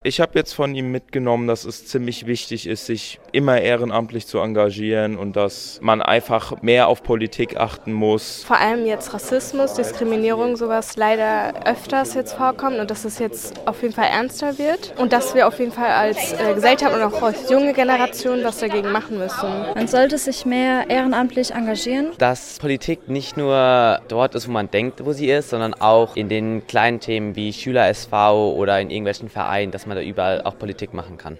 Ich habe jetzt von ihm mitgenommen, dass es ziemlich wichtig ist, sich immer ehrenamtlich zu engagieren und dass man einfach mehr auf Politik achten muss. Vor allem jetzt Rassismus, Diskriminierung, sowas leider öfters jetzt vorkommt und dass es jetzt auf jeden Fall ernster wird und dass wir auf jeden Fall als Gesellschaft und auch als junge Generation was dagegen machen müssen. Man sollte sich mehr ehrenamtlich engagieren. Dass Politik nicht nur dort ist, wo man denkt, wo sie ist, sondern auch in den kleinen Themen wie Schüler-SV oder in irgendwelchen Vereinen, dass man da überall auch Politik machen kann.